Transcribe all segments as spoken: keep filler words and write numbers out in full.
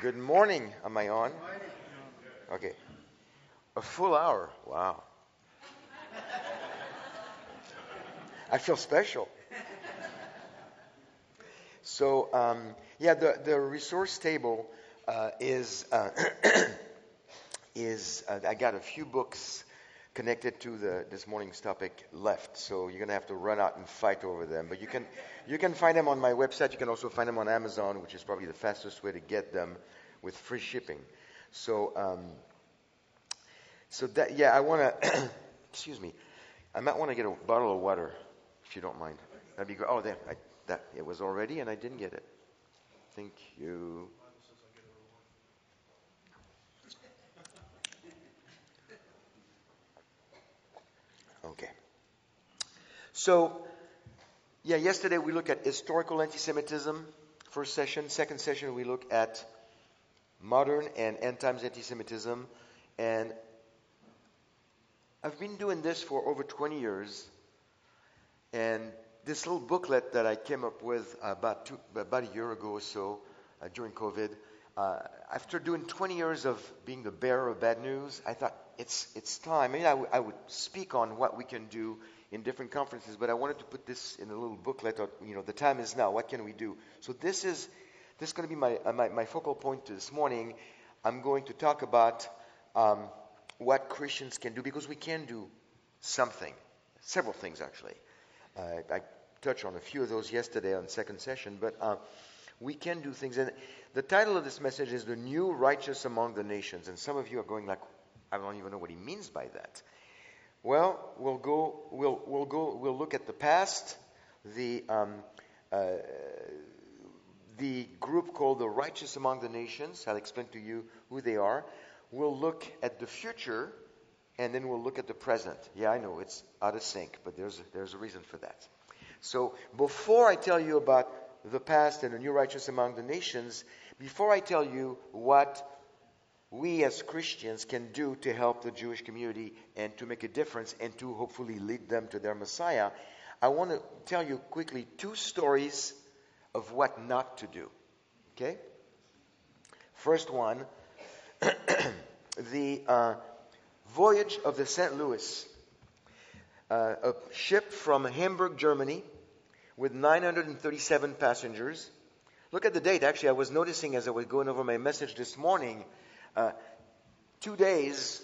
Good morning. Am I on? Okay. A full hour. Wow. I feel special. So, um, yeah, the, the resource table uh, is, uh, is uh, I got a few books connected to the this morning's topic left, so you're going to have to run out and fight over them. But you can you can find them on my website. You can also find them on Amazon, which is probably the fastest way to get them with free shipping. So, um, so that yeah, I want to. excuse me. I might want to get a bottle of water, if you don't mind. That'd be great. Oh, there. I, that it was already, and I didn't get it. Thank you. Okay. So, yeah, yesterday we looked at historical anti-Semitism, first session. Second session we look at modern and end times anti-Semitism. And I've been doing this for over twenty years. And this little booklet that I came up with about two, about a year ago or so uh, during COVID, uh, after doing twenty years of being the bearer of bad news, I thought it's it's time. I mean, I, w- I would speak on what we can do in different conferences, but I wanted to put this in a little booklet. Of, you know, the time is now. What can we do? So this is this is going to be my, uh, my my focal point this morning. I'm going to talk about um, what Christians can do, because we can do something, several things actually. Uh, I touched on a few of those yesterday on second session, but uh, we can do things. And the title of this message is "The New Righteous Among the Nations." And some of you are going like, I don't even know what he means by that. Well, we'll go. We'll we'll go. We'll look at the past, the um, uh, the group called the Righteous Among the Nations. I'll explain to you who they are. We'll look at the future. And then we'll look at the present. Yeah, I know, it's out of sync, but there's a, there's a reason for that. So before I tell you about the past and the new righteous among the nations, before I tell you what we as Christians can do to help the Jewish community and to make a difference and to hopefully lead them to their Messiah, I want to tell you quickly two stories of what not to do. Okay? First one, the... Uh, voyage of the Saint Louis, uh, a ship from Hamburg, Germany, with nine hundred thirty-seven passengers. Look at the date. Actually, I was noticing as I was going over my message this morning, uh, two days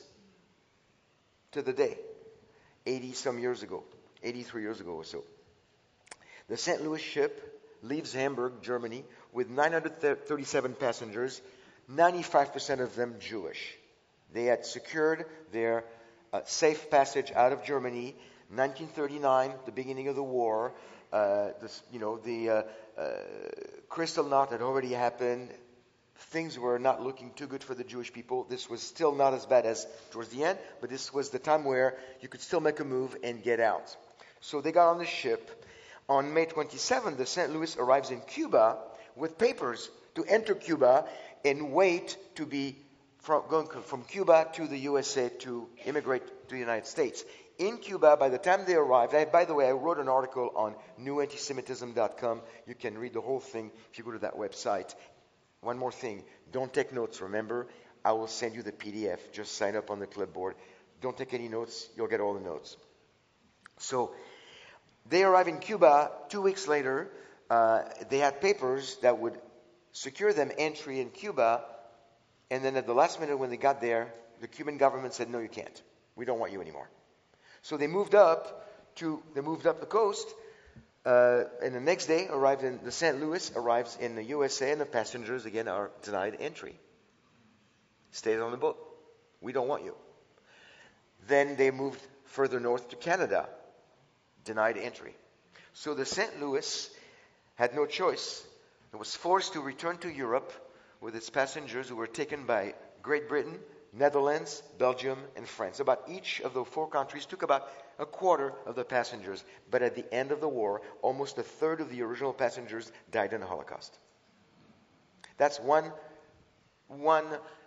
to the day, eighty some years ago, eighty-three years ago or so. The Saint Louis ship leaves Hamburg, Germany, with nine hundred thirty-seven passengers, ninety-five percent of them Jewish. They had secured their uh, safe passage out of Germany. nineteen thirty-nine, the beginning of the war. Uh, this, you know, the uh, uh, Kristallnacht had already happened. Things were not looking too good for the Jewish people. This was still not as bad as towards the end, but this was the time where you could still make a move and get out. So they got on the ship. On May twenty-seventh, the Saint Louis arrives in Cuba with papers to enter Cuba and wait to be From, going from Cuba to the U S A to immigrate to the United States. In Cuba, by the time they arrived, I, by the way, I wrote an article on new anti semitism dot com. You can read the whole thing if you go to that website. One more thing, don't take notes, remember? I will send you the P D F. Just sign up on the clipboard. Don't take any notes. You'll get all the notes. So they arrive in Cuba. Two weeks later, uh, they had papers that would secure them entry in Cuba. And then at the last minute when they got there, the Cuban government said, no, you can't. We don't want you anymore. So they moved up to, they moved up the coast, uh, and the next day arrived in, the Saint Louis arrives in the U S A, and the passengers, again, are denied entry. Stayed on the boat. We don't want you. Then they moved further north to Canada. Denied entry. So the Saint Louis had no choice. It was forced to return to Europe with its passengers, who were taken by Great Britain, Netherlands, Belgium, and France. About each of the four countries took about a quarter of the passengers. But at the end of the war, almost a third of the original passengers died in the Holocaust. That's one, one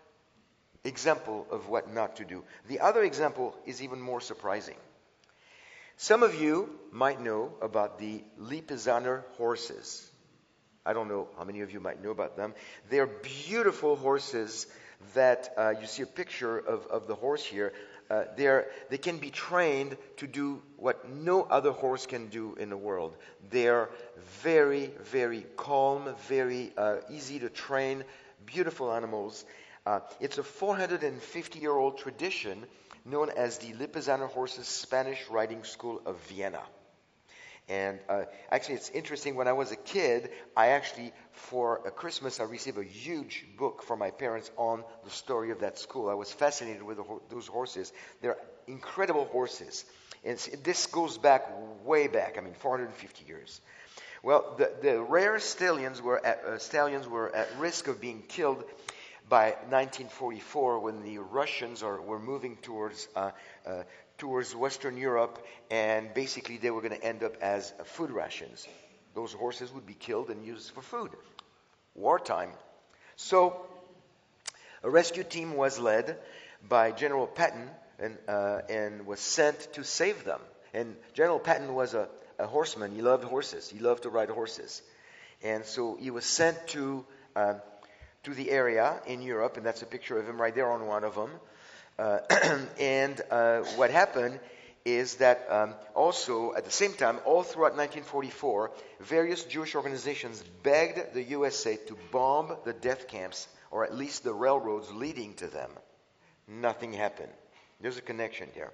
example of what not to do. The other example is even more surprising. Some of you might know about the Lipizzaner horses. I don't know how many of you might know about them. They're beautiful horses that uh, you see a picture of, of the horse here. Uh, they're, they can be trained to do what no other horse can do in the world. They're very, very calm, very uh, easy to train, beautiful animals. Uh, it's a four hundred fifty-year-old tradition known as the Lipizzaner Horses Spanish Riding School of Vienna. And uh, actually, it's interesting. When I was a kid, I actually, for a Christmas, I received a huge book from my parents on the story of that school. I was fascinated with the, those horses. They're incredible horses. And this goes back way back. I mean, four hundred fifty years. Well, the, the rare stallions were at, uh, stallions were at risk of being killed by nineteen forty-four, when the Russians are, were moving towards uh, uh, towards Western Europe, and basically they were going to end up as uh, food rations. Those horses would be killed and used for food. Wartime. So a rescue team was led by General Patton and, uh, and was sent to save them. And General Patton was a, a horseman. He loved horses. He loved to ride horses. And so he was sent to uh, to the area in Europe, and that's a picture of him right there on one of them. Uh, and uh, what happened is that um, also, at the same time, all throughout nineteen forty-four, various Jewish organizations begged the U S A to bomb the death camps, or at least the railroads leading to them. Nothing happened. There's a connection there.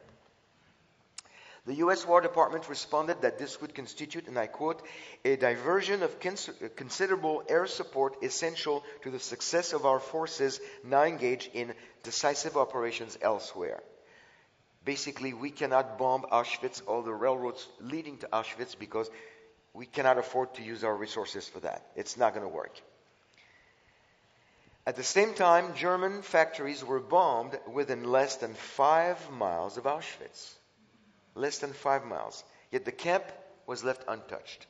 The U S War Department responded that this would constitute, and I quote, a diversion of cons- considerable air support essential to the success of our forces now engaged in decisive operations elsewhere. Basically, we cannot bomb Auschwitz or the railroads leading to Auschwitz because we cannot afford to use our resources for that. It's not going to work. At the same time, German factories were bombed within less than five miles of Auschwitz. Less than five miles. Yet the camp was left untouched.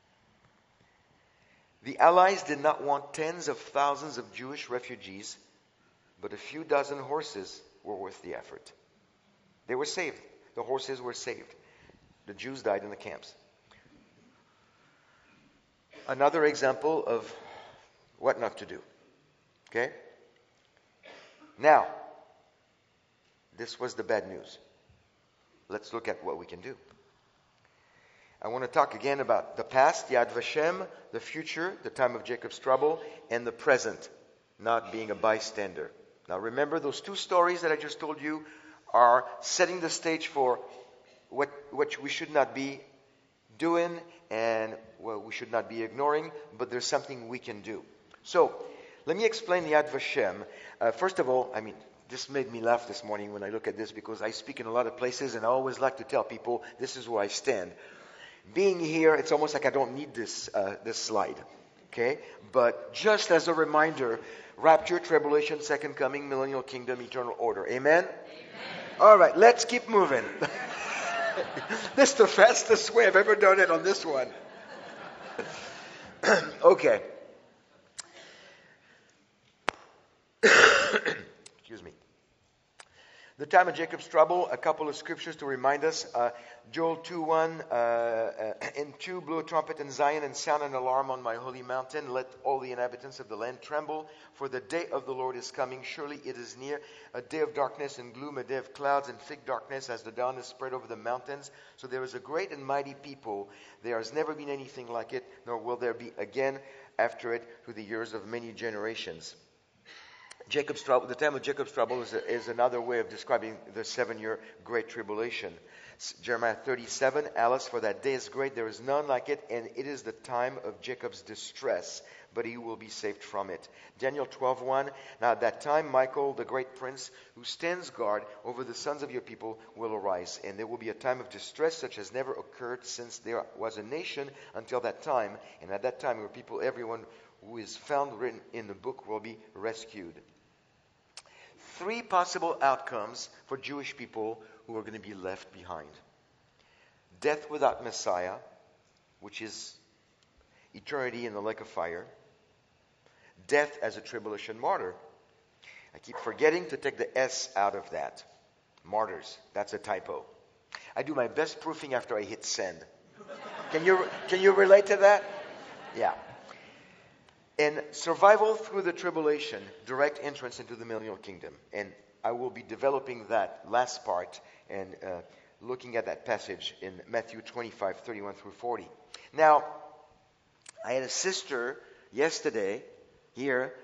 The Allies did not want tens of thousands of Jewish refugees, but a few dozen horses were worth the effort. They were saved. The horses were saved. The Jews died in the camps. Another example of what not to do. Okay? Now, this was the bad news. Let's look at what we can do. I want to talk again about the past, Yad Vashem, the future, the time of Jacob's trouble, and the present, not being a bystander. Now remember, those two stories that I just told you are setting the stage for what, what we should not be doing and what we should not be ignoring, but there's something we can do. So, let me explain Yad Vashem. Uh, first of all, I mean, this made me laugh this morning when I look at this, because I speak in a lot of places and I always like to tell people this is where I stand. Being here, it's almost like I don't need this uh, this slide, okay? But just as a reminder, rapture, tribulation, second coming, millennial kingdom, eternal order. Amen? Amen. All right, let's keep moving. This is the fastest way I've ever done it on this one. Okay. Excuse me. The time of Jacob's trouble, a couple of scriptures to remind us. Uh, Joel two one, uh, uh, in two, blow a trumpet in Zion and sound an alarm on my holy mountain. Let all the inhabitants of the land tremble, for the day of the Lord is coming. Surely it is near, a day of darkness and gloom, a day of clouds and thick darkness, as the dawn is spread over the mountains. So there is a great and mighty people. There has never been anything like it, nor will there be again after it through the years of many generations. Jacob's trouble, the time of Jacob's trouble is, a, is another way of describing the seven-year Great Tribulation. Jeremiah thirty-seven, Alice, for that day is great, there is none like it, and it is the time of Jacob's distress, but he will be saved from it. Daniel twelve one, now at that time Michael, the great prince, who stands guard over the sons of your people, will arise, and there will be a time of distress such as never occurred since there was a nation until that time, and at that time your people, everyone who is found written in the book, will be rescued. Three possible outcomes for Jewish people who are going to be left behind. Death without Messiah, which is eternity in the lake of fire. Death as a tribulation martyr. I keep forgetting to take the S out of that. Martyrs, that's a typo. I do my best proofing after I hit send. Can you can you relate to that? Yeah. And survival through the tribulation, direct entrance into the millennial kingdom. And I will be developing that last part and uh, looking at that passage in Matthew twenty-five, thirty-one through forty. Now, I had a sister yesterday here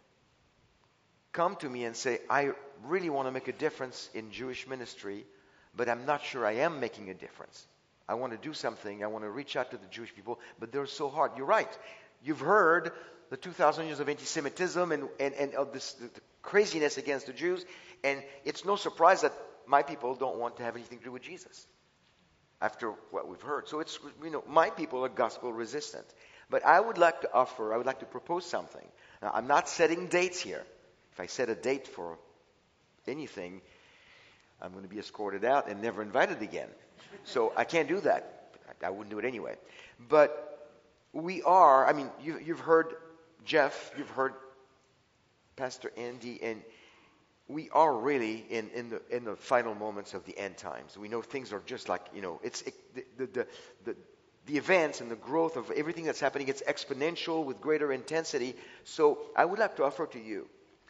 come to me and say, I really want to make a difference in Jewish ministry, but I'm not sure I am making a difference. I want to do something. I want to reach out to the Jewish people, but they're so hard. You're right. You've heard the two thousand years of anti-Semitism and, and, and of this the, the craziness against the Jews, and it's no surprise that my people don't want to have anything to do with Jesus after what we've heard. So it's, you know, my people are gospel resistant. But I would like to offer, I would like to propose something. Now, I'm not setting dates here. If I set a date for anything, I'm going to be escorted out and never invited again. So I can't do that. I wouldn't do it anyway. But we are, I mean, you, you've heard Jeff, you've heard Pastor Andy, and we are really in, in the in the final moments of the end times. We know things are just like, you know, it's it, the, the the the events and the growth of everything that's happening. It's exponential with greater intensity. So I would like to offer to you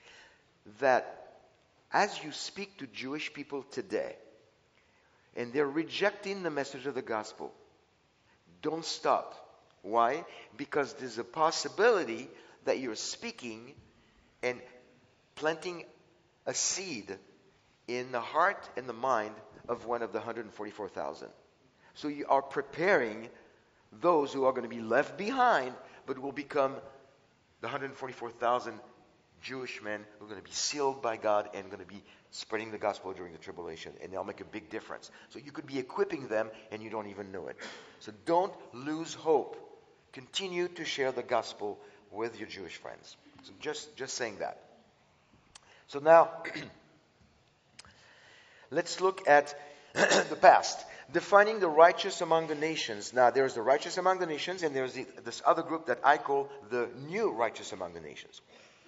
that as you speak to Jewish people today, and they're rejecting the message of the gospel, don't stop. Why? Because there's a possibility that you're speaking and planting a seed in the heart and the mind of one of the one hundred forty-four thousand. So you are preparing those who are going to be left behind, but will become the one hundred forty-four thousand Jewish men who are going to be sealed by God and going to be spreading the gospel during the tribulation. And they'll make a big difference. So you could be equipping them and you don't even know it. So don't lose hope. Continue to share the gospel with your Jewish friends. So just, just saying that. So now, let's look at the past. Defining the righteous among the nations. Now, there's the righteous among the nations, and there's the, this other group that I call the new righteous among the nations.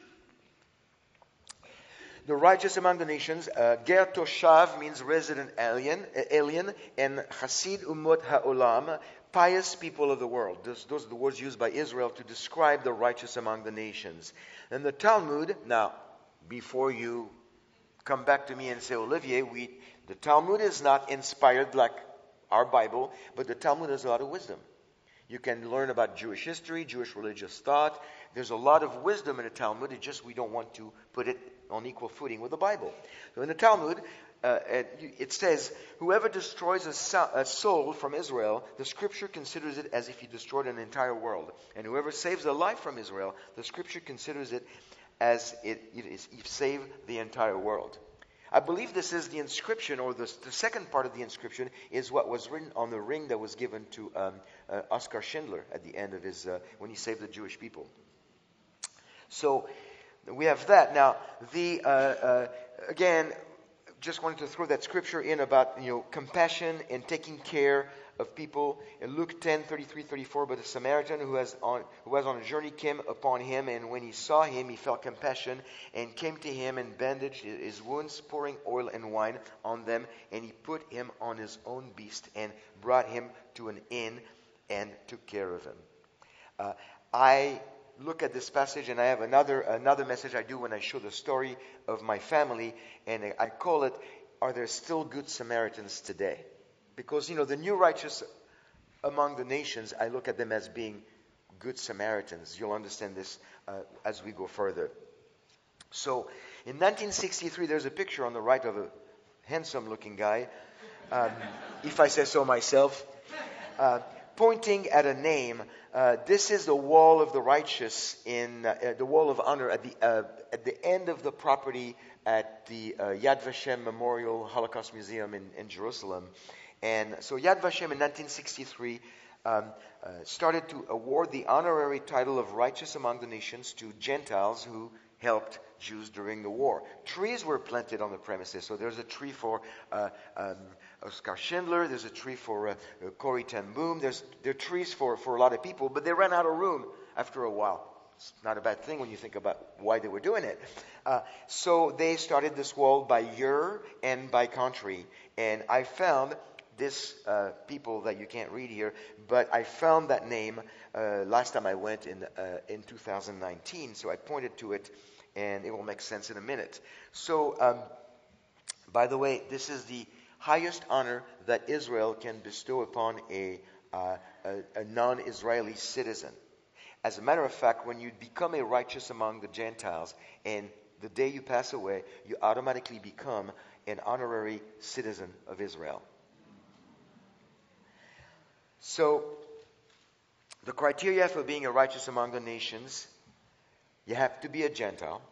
The righteous among the nations, uh, Ger Toshav means resident alien, uh, alien, and Hasid Umot Ha'olam, pious people of the world. Those, those are the words used by Israel to describe the righteous among the nations. And the Talmud, now, before you come back to me and say, Olivier, we, the Talmud is not inspired like our Bible, but the Talmud has a lot of wisdom. You can learn about Jewish history, Jewish religious thought. There's a lot of wisdom in the Talmud. It's just we don't want to put it on equal footing with the Bible. So in the Talmud, uh, it says, whoever destroys a, so- a soul from Israel, the Scripture considers it as if he destroyed an entire world. And whoever saves a life from Israel, the Scripture considers it as it, it is you've saved the entire world. I believe this is the inscription, or the, the second part of the inscription is what was written on the ring that was given to um, uh, Oskar Schindler at the end of his, uh, when he saved the Jewish people. So we have that. Now, the uh, uh, again, just wanted to throw that scripture in about, you know, compassion and taking care of people. In Luke ten, thirty-three, thirty-four, but a Samaritan who was on who was on a journey came upon him, and when he saw him, he felt compassion and came to him and bandaged his wounds, pouring oil and wine on them, and he put him on his own beast and brought him to an inn and took care of him. Uh, I look at this passage, and I have another another message I do when I show the story of my family, and I call it, "Are there still good Samaritans today?" Because, you know, the new righteous among the nations, I look at them as being good Samaritans. You'll understand this uh, as we go further. So, in nineteen sixty-three, there's a picture on the right of a handsome-looking guy, um, if I say so myself, uh, pointing at a name. Uh, this is the wall of the righteous, in uh, the wall of honor at the uh, at the end of the property at the uh, Yad Vashem Memorial Holocaust Museum in, in Jerusalem. And so Yad Vashem in nineteen sixty-three um, uh, started to award the honorary title of righteous among the nations to Gentiles who helped Jews during the war. Trees were planted on the premises. So there's a tree for uh, um, Oskar Schindler. There's a tree for uh, uh, Corrie ten Boom. There's there are trees for, for a lot of people, but they ran out of room after a while. It's not a bad thing when you think about why they were doing it. Uh, so they started this wall by year and by country. And I found this uh, people that you can't read here, but I found that name uh, last time I went in uh, in two thousand nineteen, so I pointed to it, and it will make sense in a minute. So, um, by the way, this is the highest honor that Israel can bestow upon a, uh, a, a non-Israeli citizen. As a matter of fact, when you become a righteous among the Gentiles, and the day you pass away, you automatically become an honorary citizen of Israel. So, the criteria for being a righteous among the nations, you have to be a Gentile.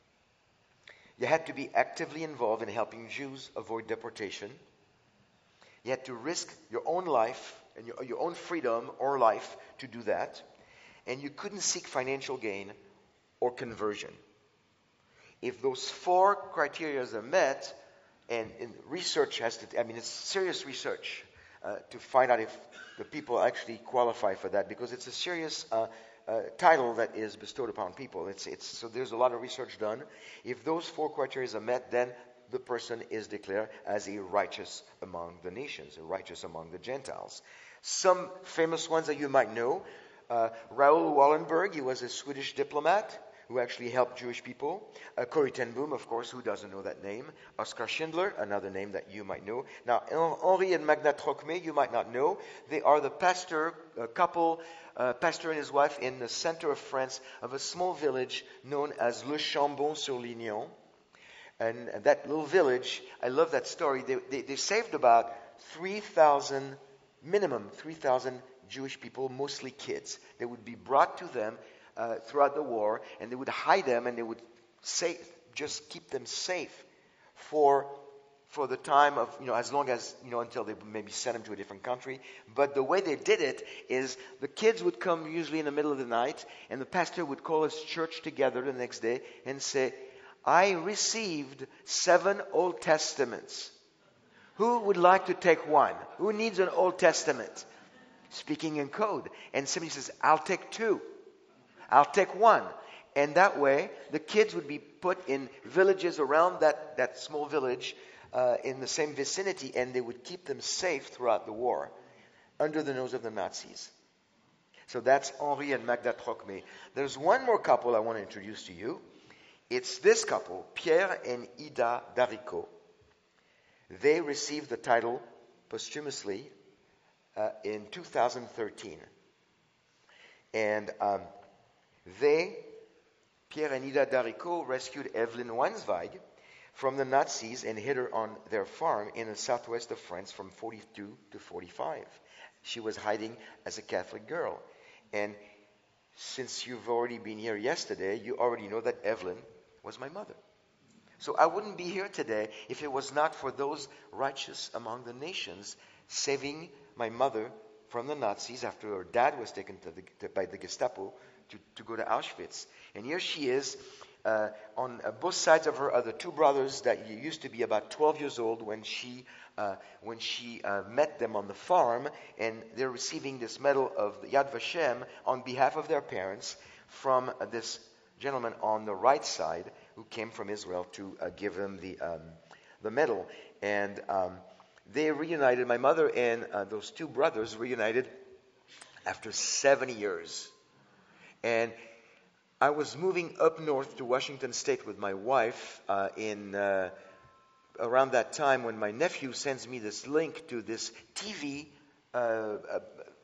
You had to be actively involved in helping Jews avoid deportation. You had to risk your own life and your, your own freedom or life to do that. And you couldn't seek financial gain or conversion. If those four criteria are met, and, and research has to, I mean, it's serious research uh, to find out if the people actually qualify for that, because it's a serious uh, uh, title that is bestowed upon people. It's, it's, so there's a lot of research done. If those four criteria are met, then the person is declared as a righteous among the nations, a righteous among the Gentiles. Some famous ones that you might know, uh, Raoul Wallenberg, he was a Swedish diplomat who actually helped Jewish people. Uh, Corrie ten Boom, of course, who doesn't know that name? Oskar Schindler, another name that you might know. Now, Henri and Magda Trocmé, you might not know. They are the pastor, uh, couple, uh, pastor and his wife in the center of France of a small village known as Le Chambon-sur-Lignon. And, and that little village, I love that story. They, they, they saved about three thousand, minimum three thousand Jewish people, mostly kids. They would be brought to them Uh, throughout the war, and they would hide them, and they would safe, just keep them safe for for the time of, you know, as long as, you know, until they maybe send them to a different country. But the way they did it is the kids would come usually in the middle of the night, and the pastor would call his church together the next day and say, I received seven Old Testaments. Who would like to take one? Who needs an Old Testament? Speaking in code. And somebody says, I'll take two. I'll take one. And that way, the kids would be put in villages around that, that small village uh, in the same vicinity, and they would keep them safe throughout the war under the nose of the Nazis. So that's Henri and Magda Trocmé. There's one more couple I want to introduce to you. It's this couple, Pierre and Ida Darrico. They received the title posthumously uh, in two thousand thirteen. And um, They, Pierre and Ida Darrico, rescued Evelyn Weinsweig from the Nazis and hid her on their farm in the southwest of France from forty-two to forty-five. She was hiding as a Catholic girl. And since you've already been here yesterday, you already know that Evelyn was my mother. So I wouldn't be here today if it was not for those righteous among the nations saving my mother from the Nazis after her dad was taken to the, to, by the Gestapo To, to go to Auschwitz. And here she is, uh, on uh, both sides of her are the two brothers that used to be about twelve years old when she uh, when she uh, met them on the farm, and they're receiving this medal of Yad Vashem on behalf of their parents from uh, this gentleman on the right side who came from Israel to uh, give them the um, the medal. And um, they reunited, my mother and uh, those two brothers reunited after seventy years. And I was moving up north to Washington State with my wife uh, in uh, around that time when my nephew sends me this link to this T V uh, uh,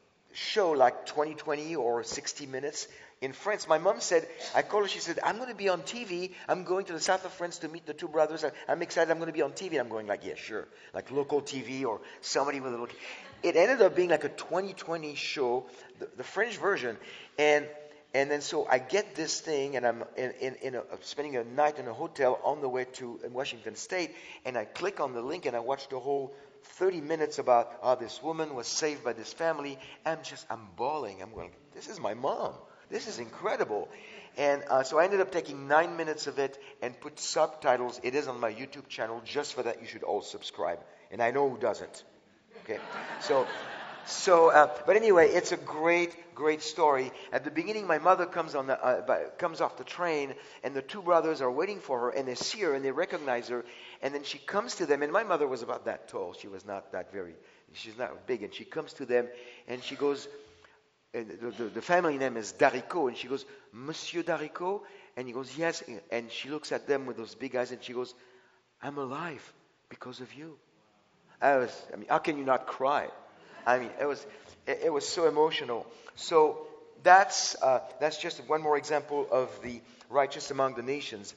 show like twenty twenty or sixty minutes in France. My mom said, I called her, she said, I'm going to be on T V. I'm going to the south of France to meet the two brothers. I, I'm excited. I'm going to be on T V. I'm going like, yeah, sure. Like local T V or somebody with a little... It ended up being like a twenty twenty show, the, the French version. And And then so I get this thing, and I'm in, in, in a, spending a night in a hotel on the way to Washington State, and I click on the link, and I watch the whole thirty minutes about how this woman was saved by this family. I'm just, I'm bawling. I'm going, this is my mom. This is incredible. And uh, so I ended up taking nine minutes of it and put subtitles. It is on my YouTube channel. Just for that, you should all subscribe. And I know who doesn't. Okay, so... So, uh, but anyway, it's a great, great story. At the beginning, my mother comes on the uh, by, comes off the train, and the two brothers are waiting for her, and they see her and they recognize her, and then she comes to them. And my mother was about that tall; she was not that very She's not big, and she comes to them, and she goes, and the, the, the family name is Daricot, and she goes, Monsieur Daricot? And he goes, yes. And she looks at them with those big eyes, and she goes, I'm alive because of you. I was, I mean, how can you not cry? I mean, it was, it, it was so emotional. So that's uh, that's just one more example of the righteous among the nations.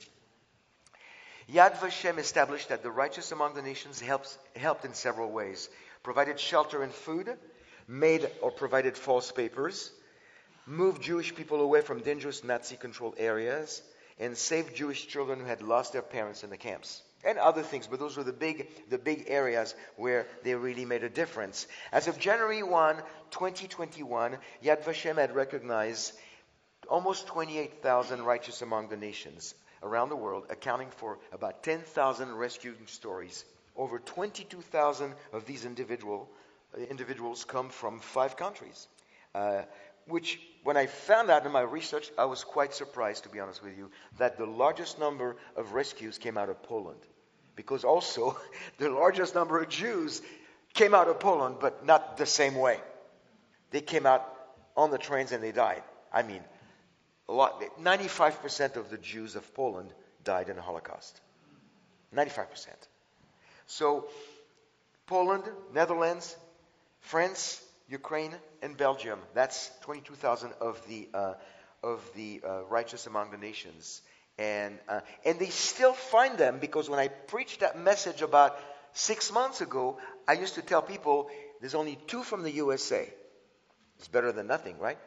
Yad Vashem established that the righteous among the nations helps, helped in several ways. Provided shelter and food, made or provided false papers, moved Jewish people away from dangerous Nazi-controlled areas, and saved Jewish children who had lost their parents in the camps. And other things, but those were the big the big areas where they really made a difference. As of January first, twenty twenty-one, Yad Vashem had recognized almost twenty-eight thousand righteous among the nations around the world, accounting for about ten thousand rescue stories. Over twenty-two thousand of these individual, uh, individuals come from five countries, uh, which, when I found out in my research, I was quite surprised, to be honest with you, that the largest number of rescues came out of Poland. Because also, the largest number of Jews came out of Poland, but not the same way. They came out on the trains and they died. I mean, a lot. ninety-five percent of the Jews of Poland died in the Holocaust. ninety-five percent. So, Poland, Netherlands, France, Ukraine, and Belgium. That's twenty-two thousand of the uh, of the uh, righteous among the nations. And uh, and they still find them, because when I preached that message about six months ago, I used to tell people there's only two from the U S A. It's better than nothing, right?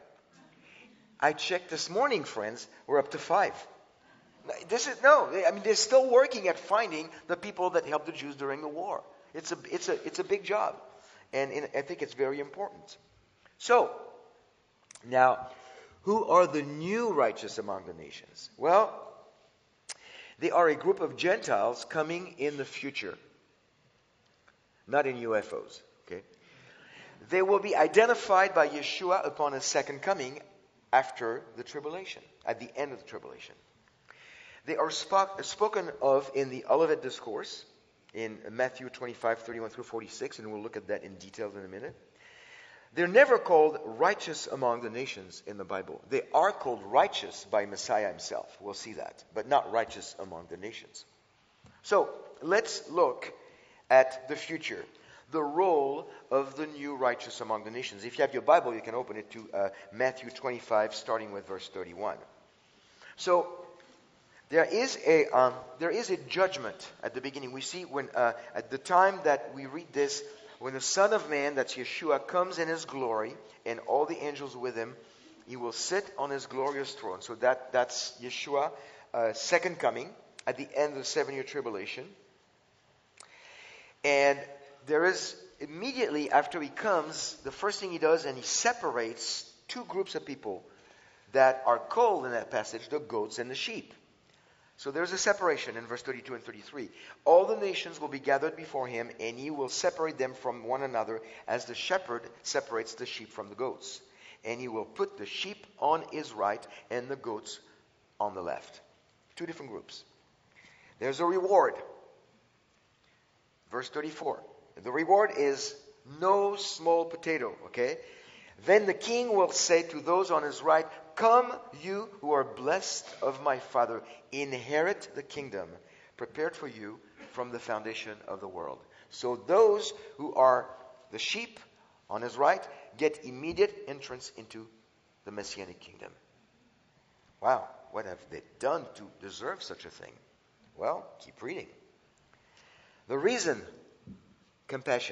I checked this morning, friends. We're up to five. This is no. I mean, they're still working at finding the people that helped the Jews during the war. It's a it's a it's a big job, and, and I think it's very important. So now, who are the new righteous among the nations? Well, they are a group of Gentiles coming in the future, not in U F Os. Okay, they will be identified by Yeshua upon his second coming after the tribulation, at the end of the tribulation. They are spo- spoken of in the Olivet Discourse in Matthew twenty-five, thirty-one through forty-six, and we'll look at that in detail in a minute. They're never called righteous among the nations in the Bible. They are called righteous by Messiah himself. We'll see that, but not righteous among the nations. So let's look at the future, the role of the new righteous among the nations. If you have your Bible, you can open it to uh, Matthew twenty-five, starting with verse thirty-one. So there is a um, there is a judgment at the beginning. We see when uh, at the time that we read this, when the Son of Man, that's Yeshua, comes in his glory and all the angels with him, he will sit on his glorious throne. So that that's Yeshua, uh, second coming at the end of the seven-year tribulation. And there is immediately after he comes, the first thing he does, and he separates two groups of people that are called in that passage the goats and the sheep. So there's a separation in verse thirty-two and thirty-three. All the nations will be gathered before him, and he will separate them from one another as the shepherd separates the sheep from the goats. And he will put the sheep on his right and the goats on the left. Two different groups. There's a reward. Verse thirty-four. The reward is no small potato, okay? Then the king will say to those on his right, "Come, you who are blessed of my Father, inherit the kingdom prepared for you from the foundation of the world." So those who are the sheep on his right get immediate entrance into the Messianic kingdom. Wow, what have they done to deserve such a thing? Well, keep reading. The reason, compassion.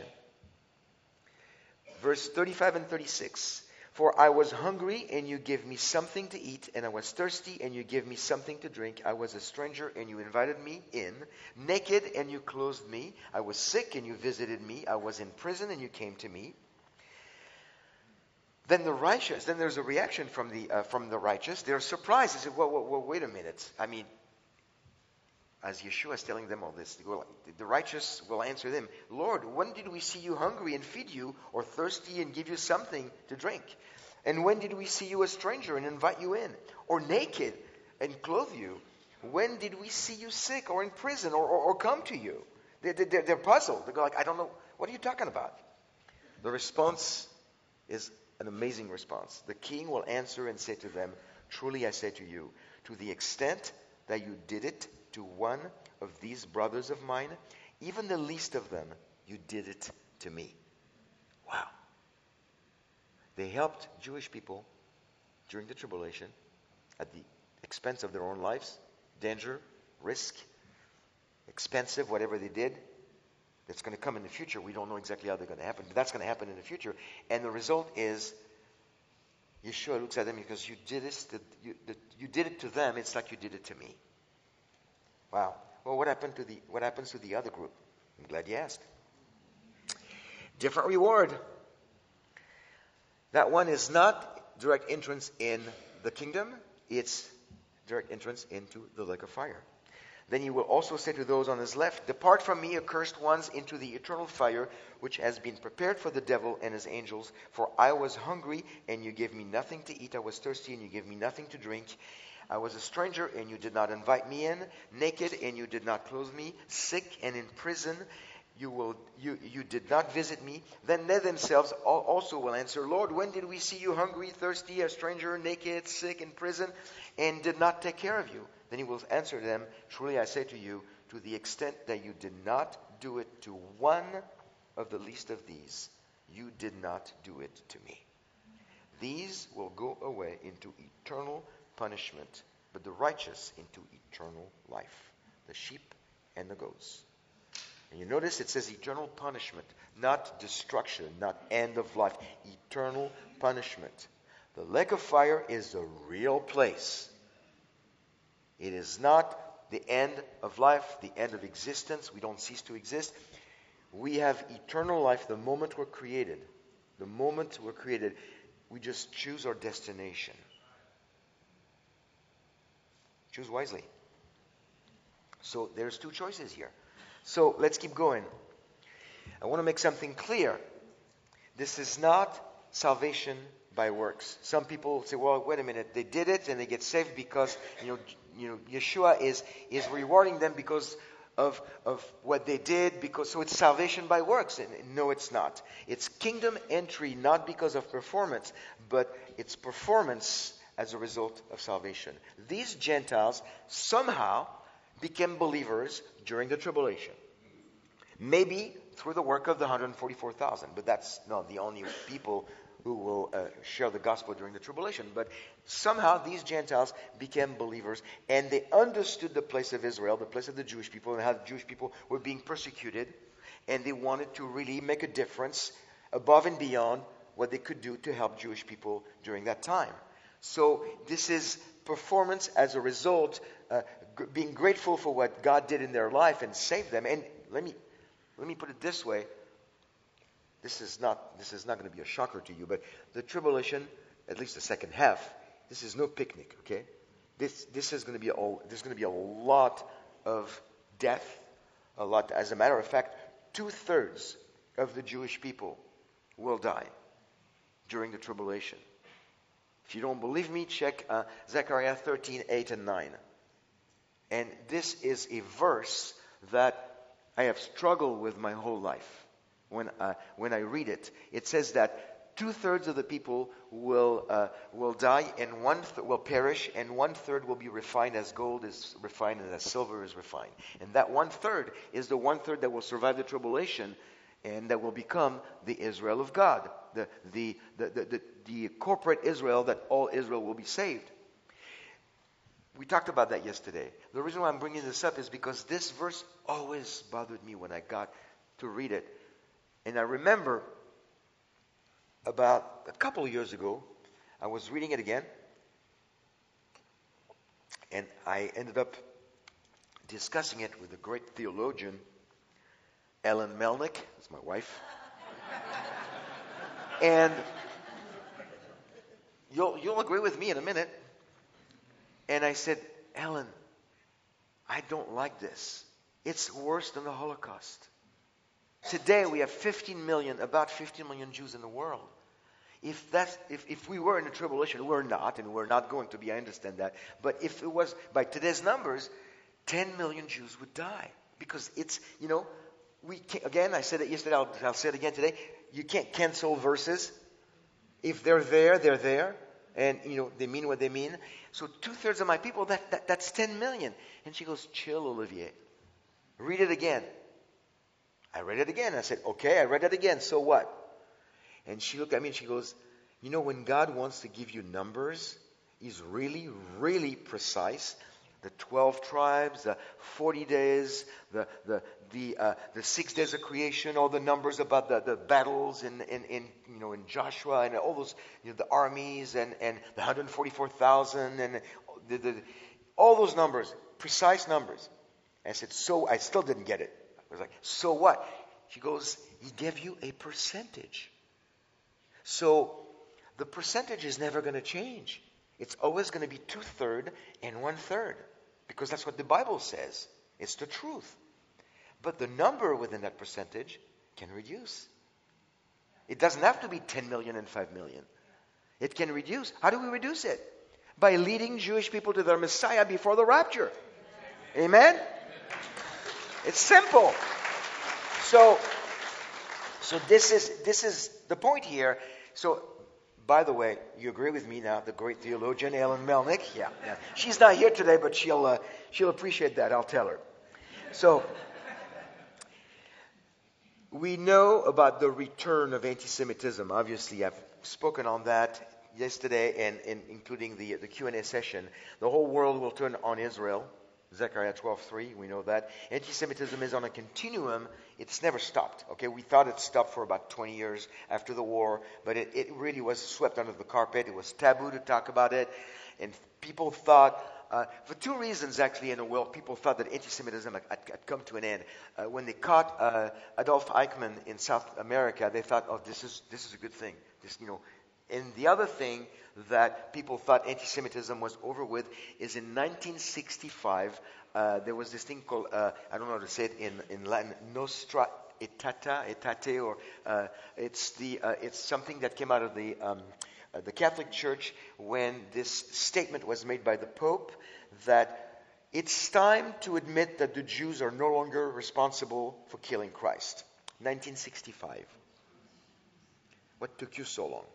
Verse thirty-five and thirty-six. For I was hungry, and you gave me something to eat, and I was thirsty, and you gave me something to drink. I was a stranger, and you invited me in. Naked, and you clothed me. I was sick, and you visited me. I was in prison, and you came to me. Then the righteous, then there's a reaction from the uh, from the righteous. They're surprised. They say, well, well, well, wait a minute. I mean, as Yeshua is telling them all this, will, the righteous will answer them, "Lord, when did we see you hungry and feed you, or thirsty and give you something to drink? And when did we see you a stranger and invite you in, or naked and clothe you? When did we see you sick or in prison or, or, or come to you?" They, they, they're puzzled. They go like, "I don't know. What are you talking about?" The response is an amazing response. The king will answer and say to them, truly I say to you, to the extent that you did it to one of these brothers of mine, even the least of them, you did it to me. Wow. They helped Jewish people during the tribulation at the expense of their own lives, danger, risk, expensive, whatever they did. That's going to come in the future. We don't know exactly how they're going to happen, but that's going to happen in the future. And the result is, Yeshua looks at them because you did this, to, you, the, you did it to them. It's like you did it to me. Wow. Well, what happened to the what happens to the other group? I'm glad you asked. Different reward. That one is not direct entrance in the kingdom. It's direct entrance into the lake of fire. Then he will also say to those on his left, depart from me, accursed ones, into the eternal fire, which has been prepared for the devil and his angels. For I was hungry, and you gave me nothing to eat. I was thirsty, and you gave me nothing to drink. I was a stranger, and you did not invite me in. Naked, and you did not clothe me. Sick and in prison, you will you you did not visit me. Then they themselves also will answer, Lord, when did we see you hungry, thirsty, a stranger, naked, sick, in prison, and did not take care of you? Then he will answer them, truly I say to you, to the extent that you did not do it to one of the least of these, you did not do it to me. These will go away into eternal punishment, but the righteous into eternal life, the sheep and the goats. And you notice it says eternal punishment, not destruction, not end of life, eternal punishment. The lake of fire is the real place. It is not the end of life, the end of existence. We don't cease to exist. We have eternal life the moment we're created. The moment we're created, we just choose our destination. Choose wisely. So there's two choices here. So let's keep going. I want to make something clear. This is not salvation by works. Some people say, well, wait a minute, they did it and they get saved because, you know, you know, Yeshua is is rewarding them because of of what they did, because so it's salvation by works. And no, it's not. It's kingdom entry not because of performance, but it's performance as a result of salvation. These Gentiles somehow became believers during the tribulation. Maybe through the work of the one hundred forty-four thousand, but that's not the only people who will uh, share the gospel during the tribulation. But somehow these Gentiles became believers, and they understood the place of Israel, the place of the Jewish people, and how the Jewish people were being persecuted, and they wanted to really make a difference above and beyond what they could do to help Jewish people during that time. So this is performance as a result, uh, g- being grateful for what God did in their life and saved them. And let me let me put it this way. This is not this is not going to be a shocker to you, but the tribulation, at least the second half, this is no picnic, okay? This this is going to be a there's going to be a lot of death, a lot. As a matter of fact, two thirds of the Jewish people will die during the tribulation. If you don't believe me, check uh, Zechariah thirteen, eight and nine. And this is a verse that I have struggled with my whole life. When uh, when I read it, it says that two thirds of the people will uh, will die, and one th- will perish, and one third will be refined as gold is refined and as silver is refined. And that one third is the one third that will survive the tribulation, and that will become the Israel of God, the the the the, the, the corporate Israel, that all Israel will be saved. We talked about that yesterday. The reason why I'm bringing this up is because this verse always bothered me when I got to read it. And I remember about a couple of years ago, I was reading it again, and I ended up discussing it with a great theologian, Ellen Melnick. That's my wife. And you'll you'll agree with me in a minute. And I said, Ellen, I don't like this. It's worse than the Holocaust. Today we have fifteen million, about fifteen million Jews in the world. If that's if, if we were in a tribulation, we're not, and we're not going to be, I understand that. But if it was by today's numbers, ten million Jews would die. Because it's, you know, we can't, again, I said it yesterday, I'll, I'll say it again today. You can't cancel verses. If they're there, they're there. And, you know, they mean what they mean. So two-thirds of my people, that, that that's ten million. And she goes, chill, Olivier. Read it again. I read it again. I said, okay, I read it again. So what? And she looked at me and she goes, you know, when God wants to give you numbers, He's really, really precise. The twelve tribes, the forty days, the the the uh, the six days of creation, all the numbers about the, the battles in, in, in you know in Joshua and all those you know, the armies and, and the one hundred forty-four thousand and the, the all those numbers, precise numbers. And I said, so I still didn't get it. I was like, so what? She goes, He gave you a percentage. So the percentage is never going to change. It's always going to be two-thirds and one-third. Because that's what the Bible says. It's the truth. But the number within that percentage can reduce. It doesn't have to be ten million and five million. It can reduce. How do we reduce it? By leading Jewish people to their Messiah before the rapture. Amen? It's simple. So, so this is this is the point here. So, by the way, you agree with me now, the great theologian Ellen Melnick? Yeah, yeah. She's not here today, but she'll uh, she'll appreciate that. I'll tell her. So, we know about the return of anti-Semitism. Obviously, I've spoken on that yesterday, and, and including the the Q and A session. The whole world will turn on Israel. Zechariah twelve three, we know that. Anti-Semitism is on a continuum. It's never stopped. Okay, we thought it stopped for about twenty years after the war, but it, it really was swept under the carpet. It was taboo to talk about it. And people thought, uh, for two reasons actually in the world, people thought that anti-Semitism had, had, had come to an end. Uh, when they caught uh, Adolf Eichmann in South America, they thought, oh, this is this is a good thing. This, you know. And the other thing that people thought anti-Semitism was over with is in nineteen sixty-five, uh, there was this thing called, uh, I don't know how to say it in, in Latin, Nostra Aetate, Aetate, or uh, it's the uh, it's something that came out of the um, uh, the Catholic Church when this statement was made by the Pope that it's time to admit that the Jews are no longer responsible for killing Christ. nineteen sixty-five. What took you so long?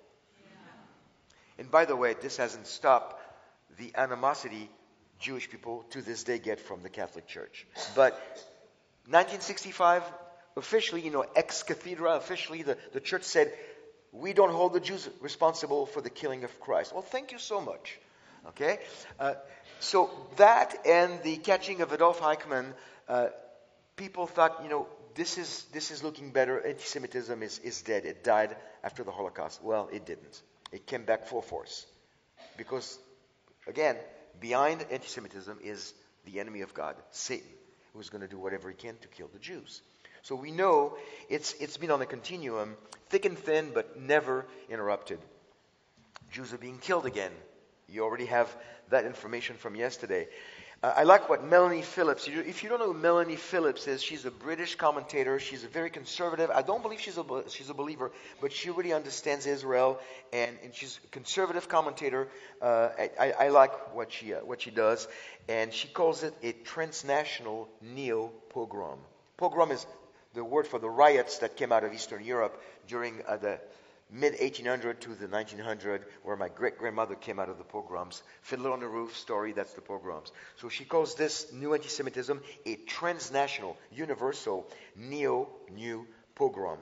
And by the way, this hasn't stopped the animosity Jewish people to this day get from the Catholic Church. But nineteen sixty-five, officially, you know, ex cathedra, officially, the, the church said, we don't hold the Jews responsible for the killing of Christ. Well, thank you so much. Okay? Uh, so that and the catching of Adolf Eichmann, uh, people thought, you know, this is this is looking better. Anti-Semitism is, is dead. It died after the Holocaust. Well, it didn't. It came back full force. Because, again, behind anti-Semitism is the enemy of God, Satan, who's going to do whatever he can to kill the Jews. So we know it's it's been on a continuum, thick and thin, but never interrupted. Jews are being killed again. You already have that information from yesterday. Uh, I like what Melanie Phillips, if you don't know who Melanie Phillips is, she's a British commentator. She's a very conservative. I don't believe she's a, she's a believer, but she really understands Israel, and, and she's a conservative commentator. Uh, I, I like what she, uh, what she does, and she calls it a transnational neo-pogrom. Pogrom is the word for the riots that came out of Eastern Europe during uh, the mid eighteen hundred to the nineteen hundred, where my great-grandmother came out of the pogroms. Fiddler on the Roof story, that's the pogroms. So she calls this new anti-Semitism a transnational, universal, neo-new pogrom.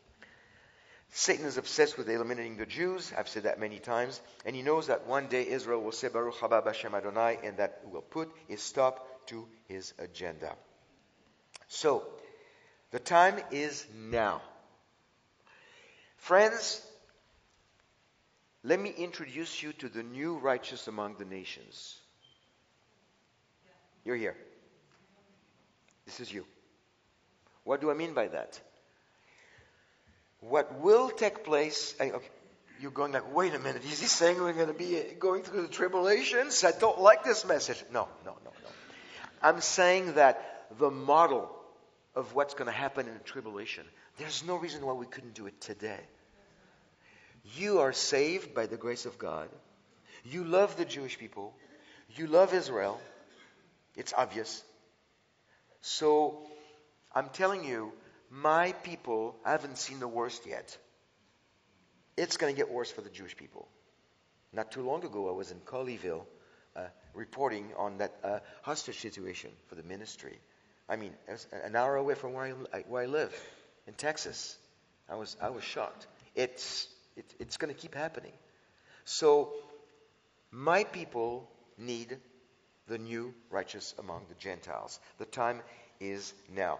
Satan is obsessed with eliminating the Jews. I've said that many times. And he knows that one day Israel will say Baruch haba Hashem Adonai, and that will put a stop to his agenda. So, the time is now. Friends, let me introduce you to the new righteous among the nations. You're here. This is you. What do I mean by that? What will take place, okay, you're going like, wait a minute, is he saying we're going to be going through the tribulations? I don't like this message. No, no, no, no. I'm saying that the model of what's going to happen in the tribulation, there's no reason why we couldn't do it today. You are saved by the grace of God. You love the Jewish people. You love Israel. It's obvious. So, I'm telling you, my people haven't seen the worst yet. It's going to get worse for the Jewish people. Not too long ago, I was in Colleyville uh, reporting on that uh, hostage situation for the ministry. I mean, it was an hour away from where I, where I live, in Texas. I was I was shocked. It's it, it's going to keep happening. So, my people need the new righteous among the Gentiles. The time is now.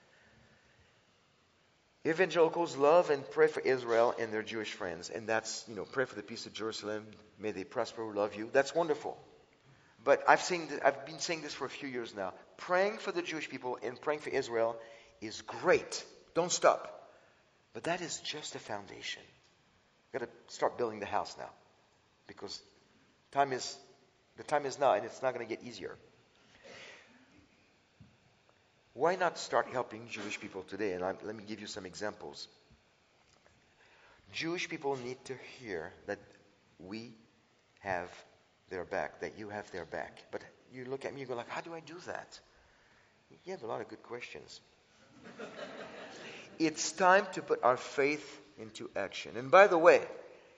Evangelicals love and pray for Israel and their Jewish friends. And that's, you know, pray for the peace of Jerusalem. May they prosper who love you. That's wonderful. But I've seen, I've been saying this for a few years now. Praying for the Jewish people and praying for Israel is great. Don't stop. But that is just a foundation. We've got to start building the house now. Because time is, the time is now, and it's not going to get easier. Why not start helping Jewish people today? And I'm, let me give you some examples. Jewish people need to hear that we have their back, that you have their back. But you look at me, you go like, how do I do that? You have a lot of good questions. It's time to put our faith into action. And by the way,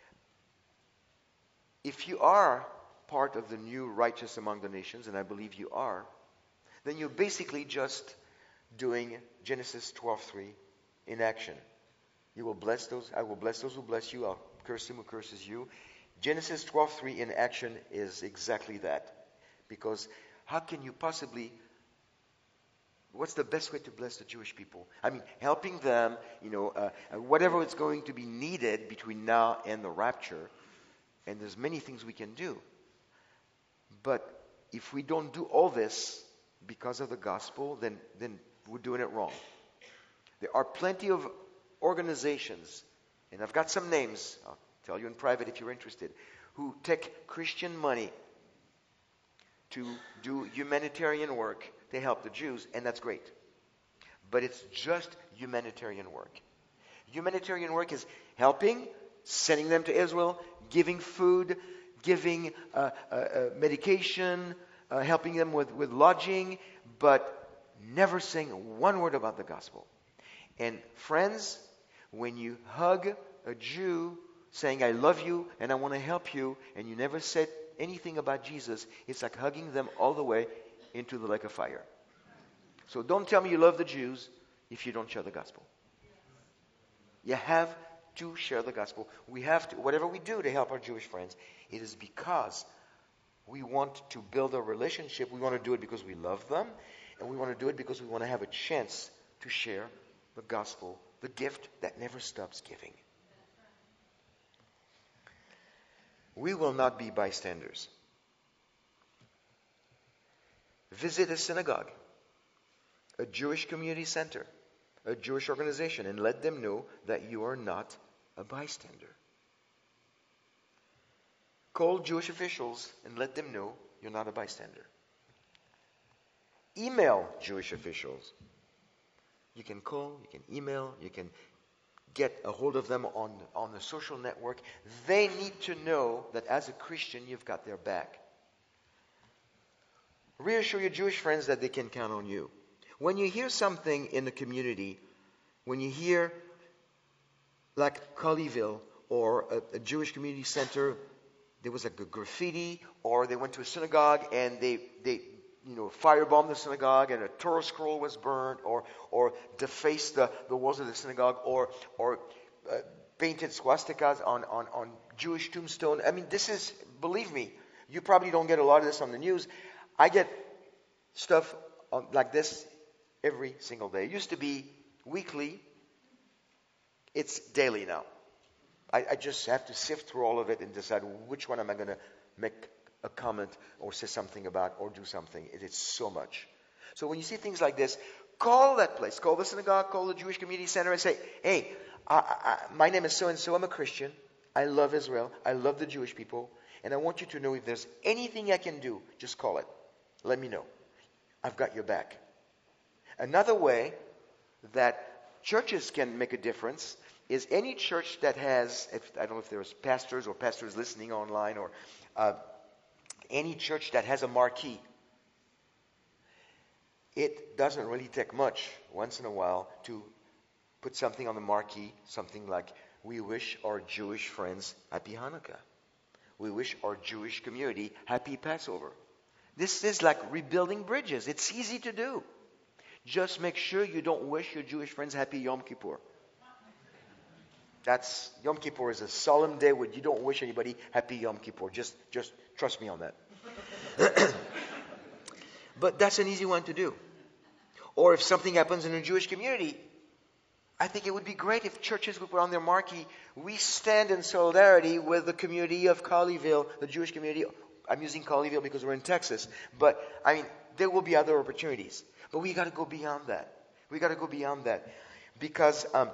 if you are part of the new righteous among the nations, and I believe you are, then you're basically just doing Genesis twelve three in action. You will bless those, I will bless those who bless you, I'll curse him who curses you. Genesis twelve three in action is exactly that. Because how can you possibly, what's the best way to bless the Jewish people? I mean, helping them, you know, uh, whatever is going to be needed between now and the rapture. And there's many things we can do. But if we don't do all this because of the gospel, then, then we're doing it wrong. There are plenty of organizations, and I've got some names, I'll tell you in private if you're interested, who take Christian money to do humanitarian work to help the Jews, and that's great. But it's just humanitarian work. Humanitarian work is helping, sending them to Israel, giving food, giving uh, uh, uh, medication, uh, helping them with, with lodging, but never saying one word about the gospel. And friends, when you hug a Jew saying, I love you and I want to help you, and you never said anything about Jesus, it's like hugging them all the way into the lake of fire. So don't tell me you love the Jews if you don't share the gospel. You have to share the gospel. We have to, whatever we do to help our Jewish friends, it is because we want to build a relationship. We want to do it because we love them, and we want to do it because we want to have a chance to share the gospel, the gift that never stops giving. We will not be bystanders. Visit a synagogue, a Jewish community center, a Jewish organization, and let them know that you are not a bystander. Call Jewish officials and let them know you're not a bystander. Email Jewish officials. You can call, you can email, you can get a hold of them on, on the social network. They need to know that as a Christian, you've got their back. Reassure your Jewish friends that they can count on you. When you hear something in the community, when you hear, like Colleyville or a, a Jewish community center, there was like a graffiti, or they went to a synagogue and they, they you know, firebombed the synagogue and a Torah scroll was burned, or or defaced the, the walls of the synagogue, or or uh, painted swastikas on, on, on Jewish tombstone. I mean, this is, believe me, you probably don't get a lot of this on the news. I get stuff um, like this every single day. It used to be weekly. It's daily now. I, I just have to sift through all of it and decide which one am I going to make a comment or say something about or do something. It is so much. So when you see things like this, call that place. Call the synagogue, call the Jewish Community Center and say, hey, I, I, my name is so-and-so. I'm a Christian. I love Israel. I love the Jewish people. And I want you to know if there's anything I can do, just call it. Let me know. I've got your back. Another way that churches can make a difference is any church that has, if, I don't know if there's pastors or pastors listening online, or uh, any church that has a marquee. It doesn't really take much once in a while to put something on the marquee, something like, we wish our Jewish friends happy Hanukkah. We wish our Jewish community happy Passover. This is like rebuilding bridges. It's easy to do. Just make sure you don't wish your Jewish friends happy Yom Kippur. That's, Yom Kippur is a solemn day where you don't wish anybody happy Yom Kippur. Just, just trust me on that. But that's an easy one to do. Or if something happens in a Jewish community, I think it would be great if churches would put on their marquee, we stand in solidarity with the community of Colleyville, the Jewish community. I'm using Colleyville because we're in Texas. But, I mean, there will be other opportunities. But we got to go beyond that. We got to go beyond that. Because, um,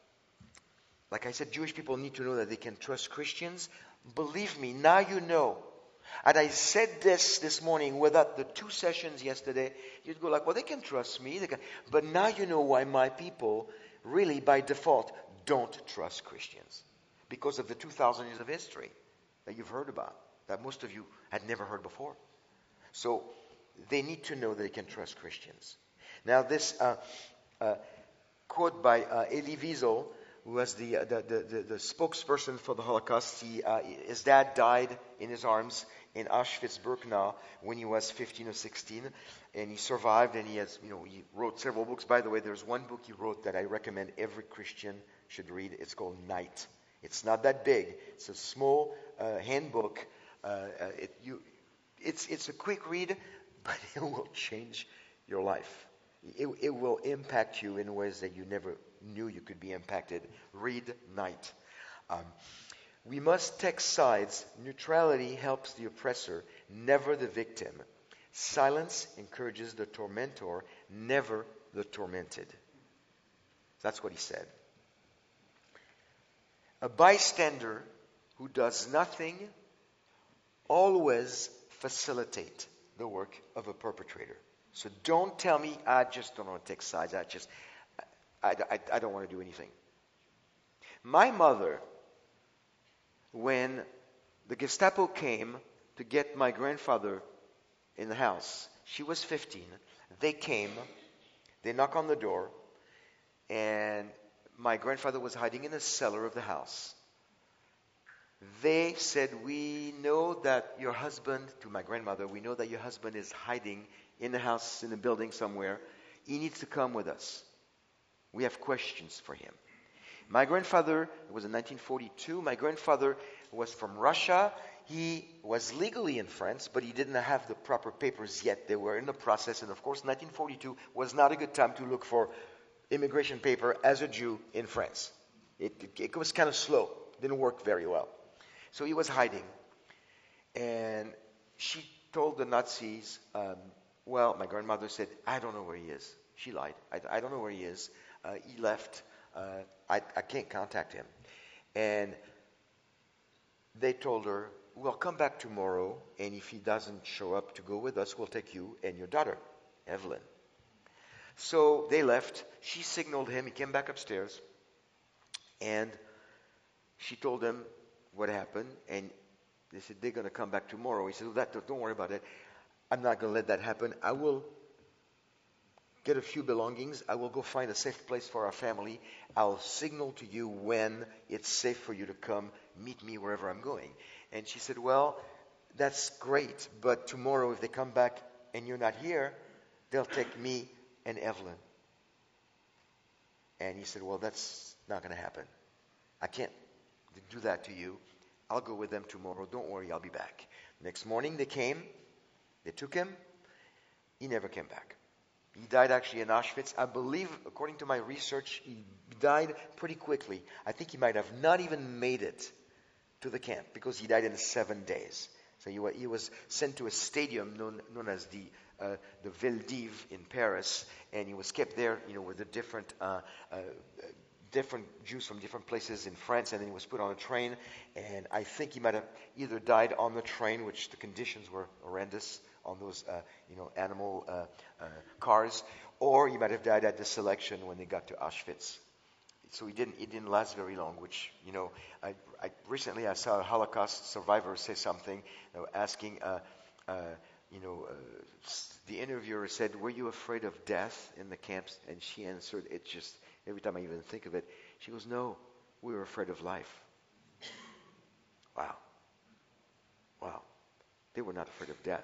like I said, Jewish people need to know that they can trust Christians. Believe me, now you know. And I said this this morning without the two sessions yesterday. You'd go like, well, they can trust me. They can. But now you know why my people really, by default, don't trust Christians. Because of the two thousand years of history that you've heard about, that most of you had never heard before. So they need to know that they can trust Christians. Now this uh, uh, quote by uh, Elie Wiesel, who was the, uh, the, the, the, the spokesperson for the Holocaust. He, uh, his dad died in his arms in Auschwitz-Birkenau when he was fifteen or sixteen, and he survived, and he has, you know, he wrote several books. By the way, there's one book he wrote that I recommend every Christian should read. It's called Night. It's not that big. It's a small uh, handbook. Uh, uh, it, you, it's, it's a quick read, but it will change your life. It, it will impact you in ways that you never knew you could be impacted. Read Night. Um, we must take sides. Neutrality helps the oppressor, never the victim. Silence encourages the tormentor, never the tormented. That's what he said. A bystander who does nothing always facilitates the work of a perpetrator. So don't tell me, I just don't want to take sides. I just, I, I, I don't want to do anything. My mother, when the Gestapo came to get my grandfather in the house, she was fifteen. They came, they knocked on the door, and my grandfather was hiding in the cellar of the house. They said, we know that your husband, to my grandmother, we know that your husband is hiding in the house, in the building somewhere. He needs to come with us. We have questions for him. My grandfather, it was in nineteen forty-two, my grandfather was from Russia. He was legally in France, but he didn't have the proper papers yet. They were in the process, and of course, nineteen forty-two was not a good time to look for immigration paper as a Jew in France. It, it, it was kind of slow. Didn't work very well. So he was hiding. And she told the Nazis, um, well, my grandmother said, I don't know where he is. She lied. I, I don't know where he is. Uh, he left. Uh, I, I can't contact him. And they told her, well, come back tomorrow, and if he doesn't show up to go with us, we'll take you and your daughter, Evelyn. So they left. She signaled him. He came back upstairs. And she told him what happened. And they said, they're going to come back tomorrow. He said, well, that, don't worry about it. I'm not going to let that happen. I will get a few belongings. I will go find a safe place for our family. I'll signal to you when it's safe for you to come meet me wherever I'm going. And she said, well, that's great. But tomorrow, if they come back and you're not here, they'll take me and Evelyn. And he said, well, that's not going to happen. I can't do that to you. I'll go with them tomorrow. Don't worry, I'll be back. Next morning they came. They took him. He never came back. He died actually in Auschwitz. I believe, according to my research, he died pretty quickly. I think he might have not even made it to the camp because he died in seven days. So he, he was sent to a stadium known, known as the uh, the Veldiv in Paris, and he was kept there, you know, with the different uh, uh, different Jews from different places in France, and then he was put on a train, and I think he might have either died on the train, which the conditions were horrendous on those, uh, you know, animal uh, uh, cars, or he might have died at the selection when they got to Auschwitz. So he didn't. He didn't last very long. Which, you know, I, I recently I saw a Holocaust survivor say something, you know, asking, uh, uh, you know, uh, the interviewer said, "Were you afraid of death in the camps?" And she answered, "It just every time I even think of it. She goes, no, we were afraid of life. Wow. Wow. They were not afraid of death.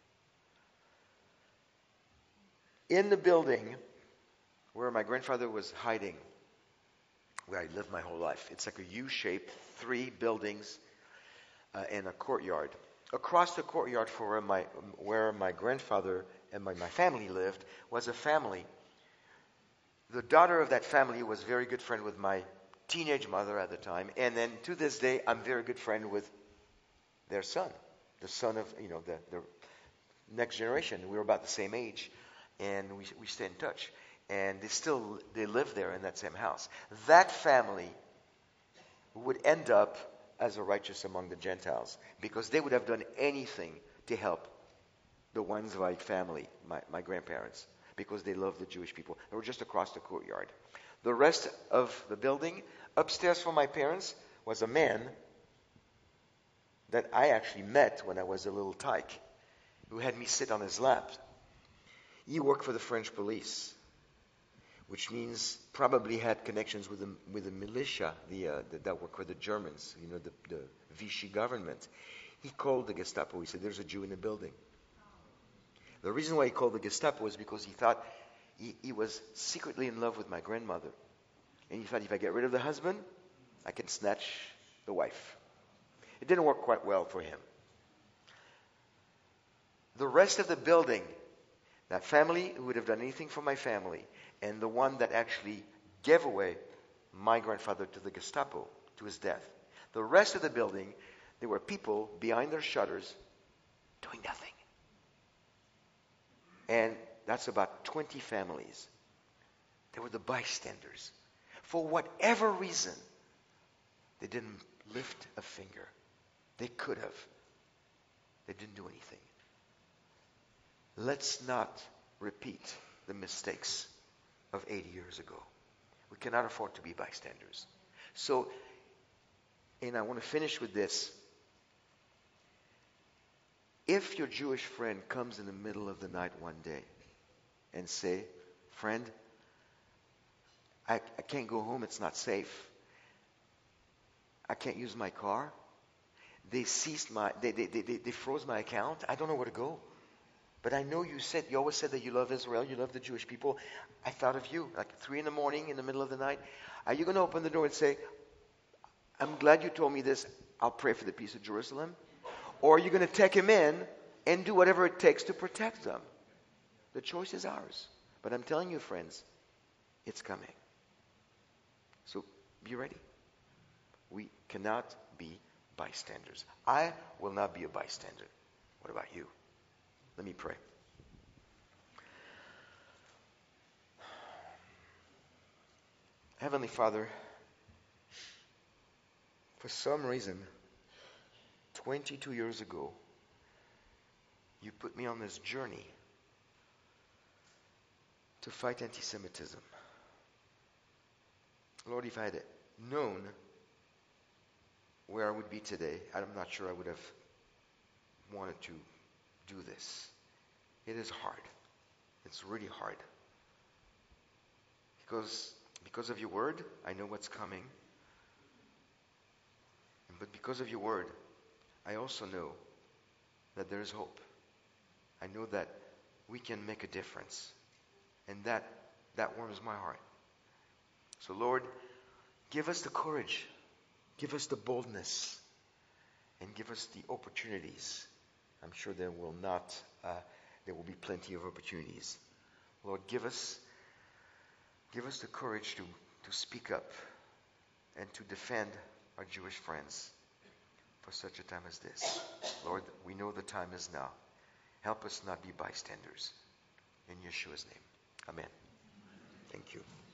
In the building where my grandfather was hiding, where I lived my whole life, it's like a U-shape, three buildings uh, and a courtyard. Across the courtyard for where my, where my grandfather and my, my family lived was a family. The daughter of that family was a very good friend with my teenage mother at the time. And then to this day, I'm very good friend with their son, the son of, you know, the, the next generation. We were about the same age, and we we stay in touch. And they still, they live there in that same house. That family would end up as a righteous among the Gentiles because they would have done anything to help the Wenzweig family, my, my grandparents, because they loved the Jewish people. They were just across the courtyard. The rest of the building, upstairs from my parents, was a man that I actually met when I was a little tyke, who had me sit on his lap. He worked for the French police, which means probably had connections with the, with the militia the, uh, the, that worked for the Germans, you know, the, the Vichy government. He called the Gestapo. He said, there's a Jew in the building. The reason why he called the Gestapo was because he thought he, he was secretly in love with my grandmother. And he thought, if I get rid of the husband, I can snatch the wife. It didn't work quite well for him. The rest of the building, that family who would have done anything for my family, and the one that actually gave away my grandfather to the Gestapo, to his death. The rest of the building, there were people behind their shutters doing nothing. And that's about twenty families. They were the bystanders. For whatever reason, they didn't lift a finger. They could have. They didn't do anything. Let's not repeat the mistakes of eighty years ago. We cannot afford to be bystanders. So, and I want to finish with this. If your Jewish friend comes in the middle of the night one day and say, friend, I, I can't go home, it's not safe. I can't use my car. They ceased my, they, they, they, they froze my account. I don't know where to go. But I know you said, you always said that you love Israel, you love the Jewish people. I thought of you, like three in the morning, in the middle of the night. Are you going to open the door and say, I'm glad you told me this, I'll pray for the peace of Jerusalem? Or are you going to take him in and do whatever it takes to protect them? The choice is ours. But I'm telling you, friends, it's coming. So be ready. We cannot be bystanders. I will not be a bystander. What about you? Let me pray. Heavenly Father, for some reason, twenty-two years ago, you put me on this journey to fight anti-Semitism. Lord, if I had known where I would be today, I'm not sure I would have wanted to do this. It is hard. It's really hard. Because, because of your word, I know what's coming. But because of your word, I also know that there is hope. I know that we can make a difference. And that, that warms my heart. So Lord, give us the courage. Give us the boldness. And give us the opportunities. I'm sure there will not, uh, there will be plenty of opportunities. Lord, give us, give us the courage to, to speak up and to defend our Jewish friends for such a time as this. Lord, we know the time is now. Help us not be bystanders. In Yeshua's name. Amen. Thank you.